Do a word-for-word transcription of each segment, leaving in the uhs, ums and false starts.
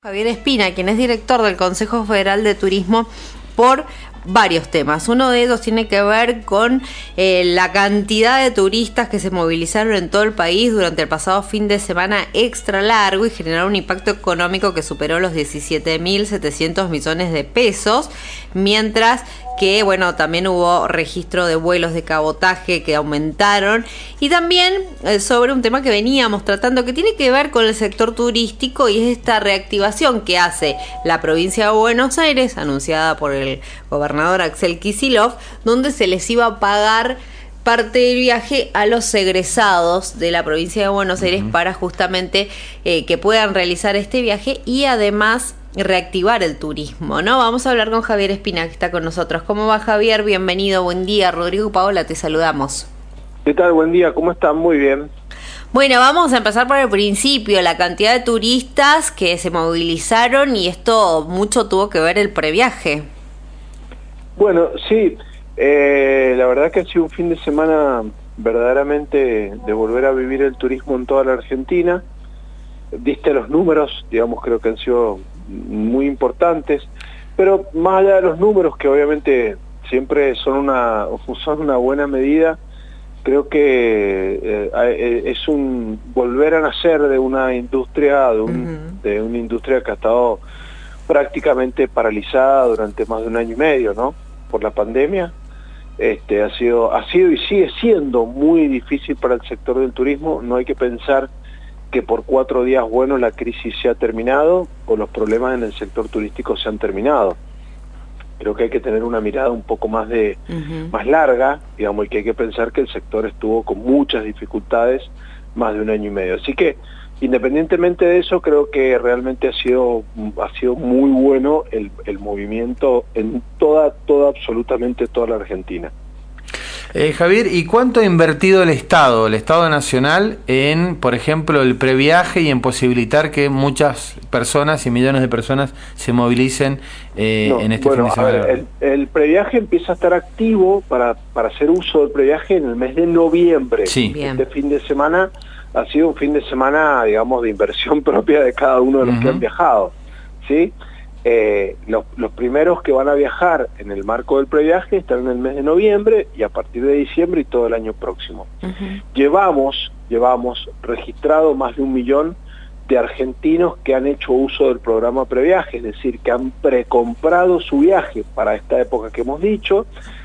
Javier Espina, quien es director del Consejo Federal de Turismo, por varios temas. Uno de ellos tiene que ver con eh, la cantidad de turistas que se movilizaron en todo el país durante el pasado fin de semana extra largo y generaron un impacto económico que superó los diecisiete mil setecientos millones de pesos, mientras que, bueno, también hubo registro de vuelos de cabotaje que aumentaron, y también eh, sobre un tema que veníamos tratando que tiene que ver con el sector turístico, y es esta reactivación que hace la provincia de Buenos Aires, anunciada por el gobernador Axel Kicillof, donde se les iba a pagar parte del viaje a los egresados de la provincia de Buenos Aires uh-huh. para justamente eh, que puedan realizar este viaje y además reactivar el turismo, ¿no? Vamos a hablar con Javier Espina, que está con nosotros. ¿Cómo va, Javier? Bienvenido, buen día. Rodrigo y Paola, te saludamos. ¿Qué tal? Buen día, ¿cómo están? Muy bien. Bueno, vamos a empezar por el principio, la cantidad de turistas que se movilizaron, y esto mucho tuvo que ver el previaje. Bueno, sí, eh, la verdad que ha sido un fin de semana verdaderamente de volver a vivir el turismo en toda la Argentina. Viste los números, digamos, creo que han sido muy importantes, pero más allá de los números, que obviamente siempre son una, son una buena medida, creo que eh, es un volver a nacer de una industria, de, un, uh-huh. de una industria que ha estado prácticamente paralizada durante más de un año y medio, ¿no? Por la pandemia. Este, ha sido, ha sido y sigue siendo muy difícil para el sector del turismo. No hay que pensar que por cuatro días buenos la crisis se ha terminado o los problemas en el sector turístico se han terminado. Creo que hay que tener una mirada un poco más de uh-huh. más larga, digamos, y que hay que pensar que el sector estuvo con muchas dificultades más de un año y medio. Así que, independientemente de eso, creo que realmente ha sido ha sido muy bueno el, el movimiento en toda, toda, absolutamente toda la Argentina. Eh, Javier, ¿y cuánto ha invertido el Estado, el Estado Nacional, en, por ejemplo, el previaje y en posibilitar que muchas personas y millones de personas se movilicen eh, no, en este bueno, fin de semana? A ver, el, el previaje empieza a estar activo para, para hacer uso del previaje en el mes de noviembre. Sí. Este fin de semana ha sido un fin de semana, digamos, de inversión propia de cada uno de los uh-huh. que han viajado, ¿sí? Eh, los, los primeros que van a viajar en el marco del previaje están en el mes de noviembre y a partir de diciembre y todo el año próximo. Uh-huh. Llevamos, llevamos registrado más de un millón de argentinos que han hecho uso del programa previaje, es decir, que han precomprado su viaje para esta época que hemos dicho.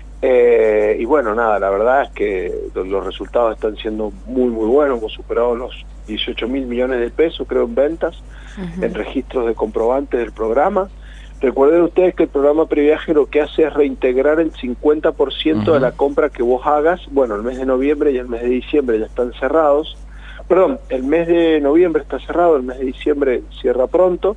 Eh, y bueno, nada, la verdad es que los resultados están siendo muy muy buenos. Hemos superado los dieciocho mil millones de pesos, creo, en ventas, uh-huh. en registros de comprobantes del programa. Recuerden ustedes que el programa previaje lo que hace es reintegrar el cincuenta por ciento uh-huh. de la compra que vos hagas. Bueno, el mes de noviembre y el mes de diciembre ya están cerrados. Perdón, el mes de noviembre está cerrado, el mes de diciembre cierra pronto,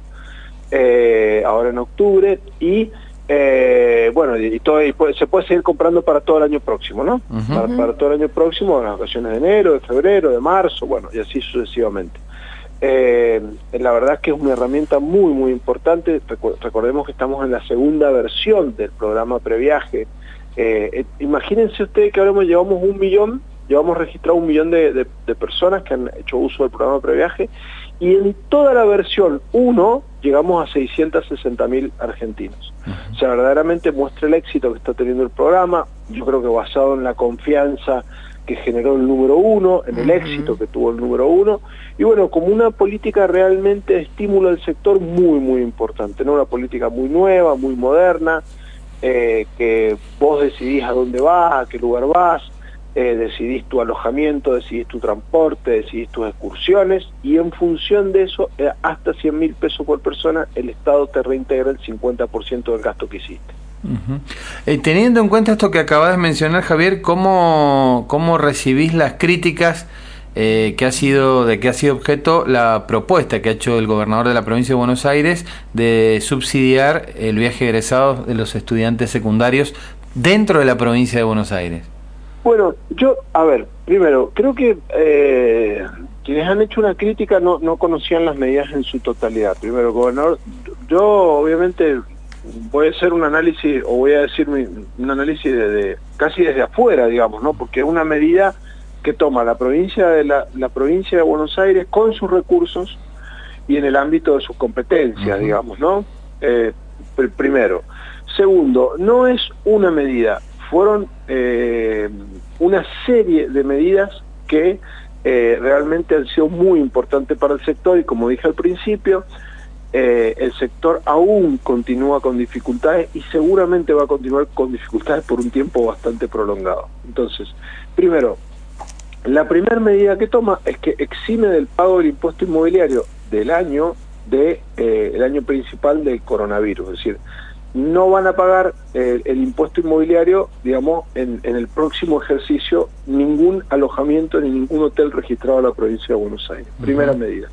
eh, ahora en octubre, y Eh, bueno, y, todo, y puede, se puede seguir comprando para todo el año próximo, ¿no? Uh-huh. Para, para todo el año próximo, en las vacaciones de enero, de febrero, de marzo, bueno, y así sucesivamente. Eh, la verdad es que es una herramienta muy, muy importante. Recu- recordemos que estamos en la segunda versión del programa previaje. Eh, eh, imagínense ustedes que ahora hemos, llevamos un millón, llevamos registrado un millón de, de, de personas que han hecho uso del programa previaje, y en toda la versión uno llegamos a seiscientos sesenta mil argentinos. Uh-huh. O sea, verdaderamente muestra el éxito que está teniendo el programa. Yo creo que basado en la confianza que generó el número uno, en el uh-huh. éxito que tuvo el número uno, y bueno, como una política realmente de estímulo al sector muy, muy importante, ¿no? Una política muy nueva, muy moderna, eh, que vos decidís a dónde vas, a qué lugar vas, Eh, decidís tu alojamiento, decidís tu transporte, decidís tus excursiones, y en función de eso, eh, hasta cien mil pesos por persona, el Estado te reintegra el cincuenta por ciento del gasto que hiciste. Uh-huh. Eh, teniendo en cuenta esto que acabas de mencionar, Javier, ¿cómo, cómo recibís las críticas eh, que ha sido, de que ha sido objeto la propuesta que ha hecho el gobernador de la provincia de Buenos Aires de subsidiar el viaje egresado de los estudiantes secundarios dentro de la provincia de Buenos Aires? Bueno, yo, a ver, primero, creo que eh, quienes han hecho una crítica no, no conocían las medidas en su totalidad. Primero, gobernador, yo obviamente voy a hacer un análisis, o voy a decir mi, un análisis de, de, casi desde afuera, digamos, ¿no? Porque es una medida que toma la provincia de la, la provincia de Buenos Aires con sus recursos, y en el ámbito de sus competencias, uh-huh. digamos, ¿no? Eh, pr primero. Segundo, no es una medida, fueron eh, una serie de medidas que eh, realmente han sido muy importantes para el sector y como dije al principio, eh, el sector aún continúa con dificultades y seguramente va a continuar con dificultades por un tiempo bastante prolongado. Entonces, primero, la primera medida que toma es que exime del pago del impuesto inmobiliario del año de eh, el año principal del coronavirus, es decir, no van a pagar eh, el impuesto inmobiliario, digamos, en, en el próximo ejercicio ningún alojamiento ni ningún hotel registrado en la provincia de Buenos Aires. Uh-huh. Primera medida.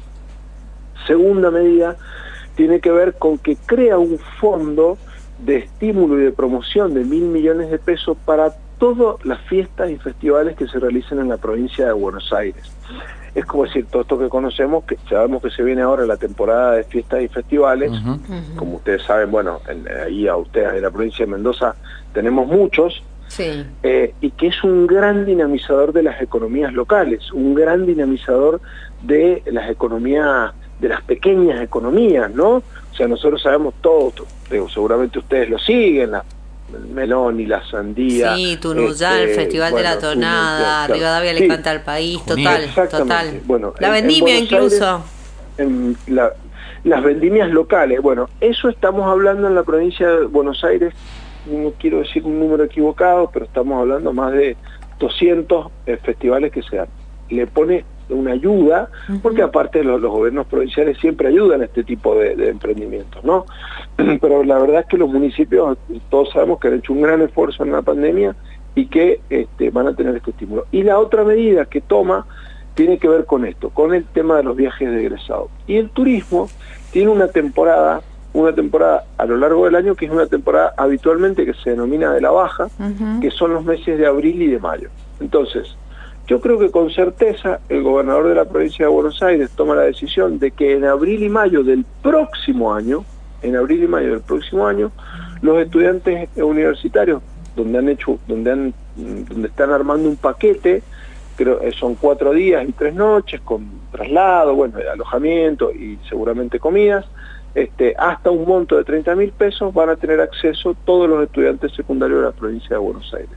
Segunda medida tiene que ver con que crea un fondo de estímulo y de promoción de mil millones de pesos para todas las fiestas y festivales que se realicen en la provincia de Buenos Aires. Es como decir, todo esto que conocemos, que sabemos que se viene ahora la temporada de fiestas y festivales, uh-huh. Uh-huh. Como ustedes saben, bueno, en, ahí a ustedes en la provincia de Mendoza tenemos muchos, sí. eh, y que es un gran dinamizador de las economías locales, un gran dinamizador de las economías, de las pequeñas economías, ¿no? O sea, nosotros sabemos todo, digo, seguramente ustedes lo siguen, la el melón y la sandía. Sí, Tunuyá, este, el Festival bueno, de la Tonada, Tunuyá, Rivadavia sí. le canta al país, total, total. Bueno, la en, vendimia en incluso. Aires, en la, las vendimias locales, bueno, eso estamos hablando en la provincia de Buenos Aires, no quiero decir un número equivocado, pero estamos hablando más de doscientos eh, festivales que se dan. Le pone una ayuda, uh-huh. porque aparte los, los gobiernos provinciales siempre ayudan a este tipo de, de emprendimientos, ¿no? Pero la verdad es que los municipios, todos sabemos que han hecho un gran esfuerzo en la pandemia y que este, van a tener este estímulo. Y la otra medida que toma tiene que ver con esto, con el tema de los viajes de egresados. Y el turismo tiene una temporada, una temporada a lo largo del año que es una temporada habitualmente que se denomina de la baja, uh-huh. que son los meses de abril y de mayo. Entonces, yo creo que con certeza el gobernador de la provincia de Buenos Aires toma la decisión de que en abril y mayo del próximo año, en abril y mayo del próximo año, los estudiantes universitarios, donde han hecho, donde han, donde están armando un paquete, creo que son cuatro días y tres noches, con traslado, bueno, alojamiento y seguramente comidas, este, hasta un monto de treinta mil pesos van a tener acceso todos los estudiantes secundarios de la provincia de Buenos Aires.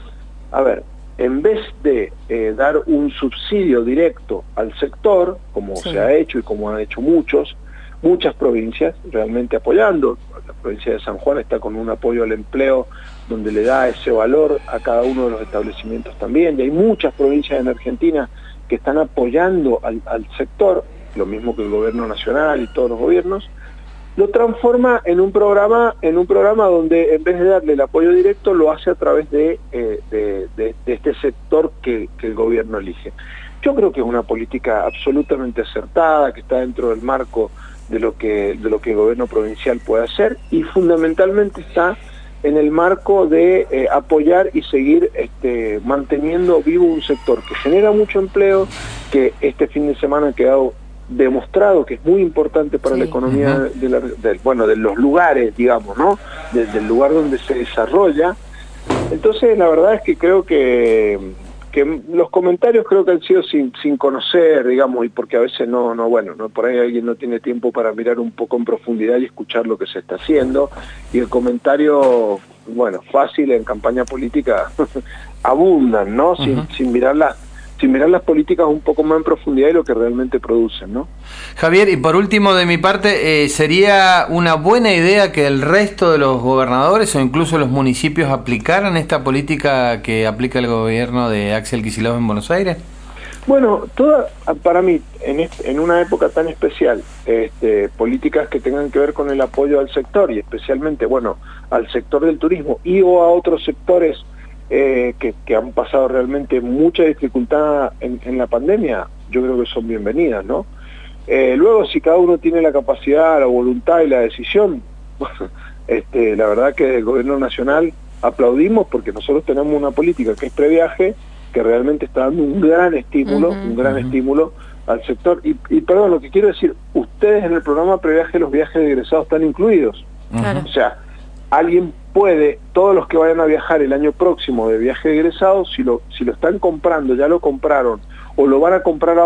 A ver, en vez de eh, dar un subsidio directo al sector, como sí. se ha hecho y como han hecho muchos, muchas provincias realmente apoyando, la provincia de San Juan está con un apoyo al empleo donde le da ese valor a cada uno de los establecimientos también, y hay muchas provincias en Argentina que están apoyando al, al sector, lo mismo que el gobierno nacional y todos los gobiernos, lo transforma en un programa en un programa donde en vez de darle el apoyo directo lo hace a través de, eh, de, de, de este sector que, que el gobierno elige. Yo creo que es una política absolutamente acertada, que está dentro del marco de lo que, de lo que el gobierno provincial puede hacer y fundamentalmente está en el marco de eh, apoyar y seguir este, manteniendo vivo un sector que genera mucho empleo, que este fin de semana ha quedado demostrado que es muy importante para sí. la economía uh-huh. de, la, de, bueno, de los lugares, digamos, ¿no? De, del lugar donde se desarrolla. Entonces, la verdad es que creo que, que los comentarios creo que han sido sin, sin conocer, digamos, y porque a veces no, no, bueno, no por ahí alguien no tiene tiempo para mirar un poco en profundidad y escuchar lo que se está haciendo, y el comentario, bueno, fácil en campaña política abundan, ¿no? Sin, uh-huh. sin mirar las sin mirar las políticas un poco más en profundidad y lo que realmente producen, ¿no? Javier, y por último de mi parte, eh, ¿sería una buena idea que el resto de los gobernadores o incluso los municipios aplicaran esta política que aplica el gobierno de Axel Kicillof en Buenos Aires? Bueno, toda, para mí, en, este, en una época tan especial, este, políticas que tengan que ver con el apoyo al sector y especialmente, bueno, al sector del turismo y o a otros sectores Eh, que, que han pasado realmente mucha dificultad en, en la pandemia, yo creo que son bienvenidas, ¿no? Eh, luego, si cada uno tiene la capacidad, la voluntad y la decisión, bueno, este, la verdad que el gobierno nacional aplaudimos porque nosotros tenemos una política que es previaje, que realmente está dando un gran estímulo, uh-huh, un gran uh-huh. estímulo al sector. Y, y perdón, lo que quiero decir, ustedes en el programa previaje los viajes de egresados están incluidos. Uh-huh. O sea, alguien puede, todos los que vayan a viajar el año próximo de viaje de egresados, si lo, si lo están comprando, ya lo compraron, o lo van a comprar ahora,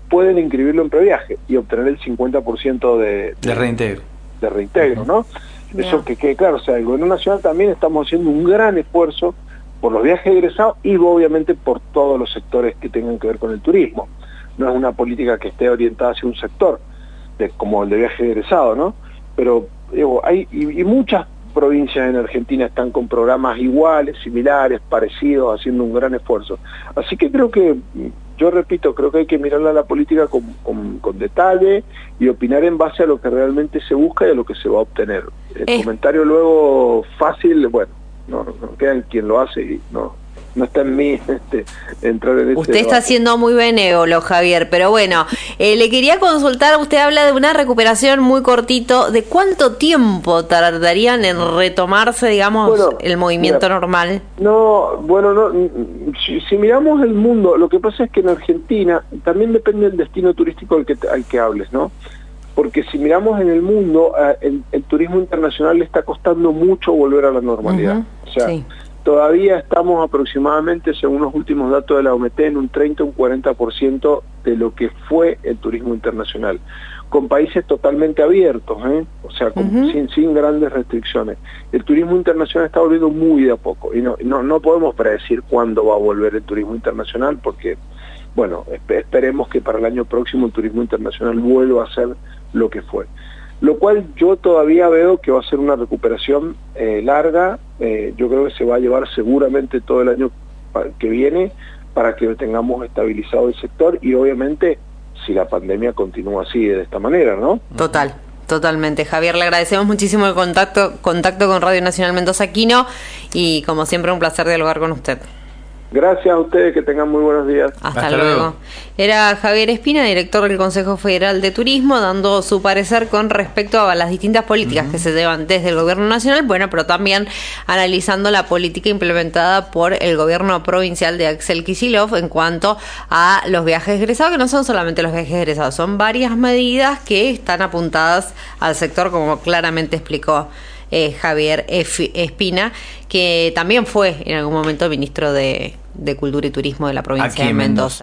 pueden inscribirlo en previaje y obtener el cincuenta por ciento de, de, de reintegro. De reintegro, ¿no? Yeah. Eso que quede claro, o sea, el gobierno nacional también estamos haciendo un gran esfuerzo por los viajes egresados y obviamente por todos los sectores que tengan que ver con el turismo. No es una política que esté orientada hacia un sector, de, como el de viaje egresado, ¿no? Pero digo, hay y, y muchas provincias en Argentina están con programas iguales, similares, parecidos, haciendo un gran esfuerzo. Así que creo que, yo repito, creo que hay que mirarla a la política con, con, con detalle y opinar en base a lo que realmente se busca y a lo que se va a obtener. El eh. comentario luego fácil, bueno, no, no queda en quien lo hace y no, no está en mí este, entrar en este Usted está debate. siendo muy benévolo, Javier, pero bueno, eh, le quería consultar, usted habla de una recuperación muy cortito, ¿de cuánto tiempo tardarían en retomarse, digamos, bueno, el movimiento mira, normal? No, bueno, no, si, si miramos el mundo, lo que pasa es que en Argentina también depende del destino turístico al que, al que hables, ¿no? Porque si miramos en el mundo, eh, el, el turismo internacional le está costando mucho volver a la normalidad. Uh-huh, o sea, sí. Todavía estamos aproximadamente, según los últimos datos de la O M T, en un treinta, un cuarenta por ciento de lo que fue el turismo internacional, con países totalmente abiertos, ¿eh? O sea, con, uh-huh. sin, sin grandes restricciones. El turismo internacional está volviendo muy de a poco, y no, no, no podemos predecir cuándo va a volver el turismo internacional, porque, bueno, esperemos que para el año próximo el turismo internacional vuelva a ser lo que fue. Lo cual yo todavía veo que va a ser una recuperación eh, larga, eh, yo creo que se va a llevar seguramente todo el año que viene para que tengamos estabilizado el sector y obviamente si la pandemia continúa así de esta manera, ¿no? Total. Totalmente. Javier, le agradecemos muchísimo el contacto, contacto con Radio Nacional Mendoza Quino y como siempre un placer dialogar con usted. Gracias a ustedes, que tengan muy buenos días. Hasta, Hasta luego. luego. Era Javier Espina, director del Consejo Federal de Turismo, dando su parecer con respecto a las distintas políticas uh-huh. que se llevan desde el gobierno nacional, bueno, pero también analizando la política implementada por el gobierno provincial de Axel Kicillof en cuanto a los viajes egresados, que no son solamente los viajes egresados, son varias medidas que están apuntadas al sector, como claramente explicó eh, Javier Espina, que también fue en algún momento ministro de de Cultura y Turismo de la provincia Aquí de Mendoza. Mendoza.